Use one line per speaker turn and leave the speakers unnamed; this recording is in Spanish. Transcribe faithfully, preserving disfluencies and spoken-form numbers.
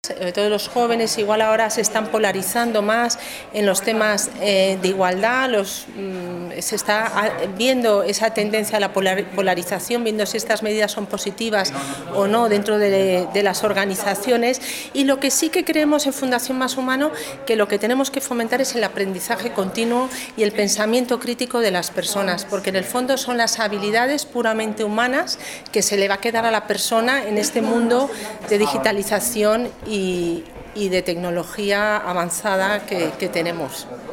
Sobre todo los jóvenes igual ahora se están polarizando más en los temas eh, de igualdad, los, mmm, se está viendo esa tendencia a la polar, polarización, viendo si estas medidas son positivas o no dentro de, de las organizaciones, y lo que sí que creemos en Fundación Más Humano, que lo que tenemos que fomentar es el aprendizaje continuo y el pensamiento crítico de las personas, porque en el fondo son las habilidades puramente humanas que se le va a quedar a la persona en este mundo de digitalización y, y de tecnología avanzada que, que tenemos.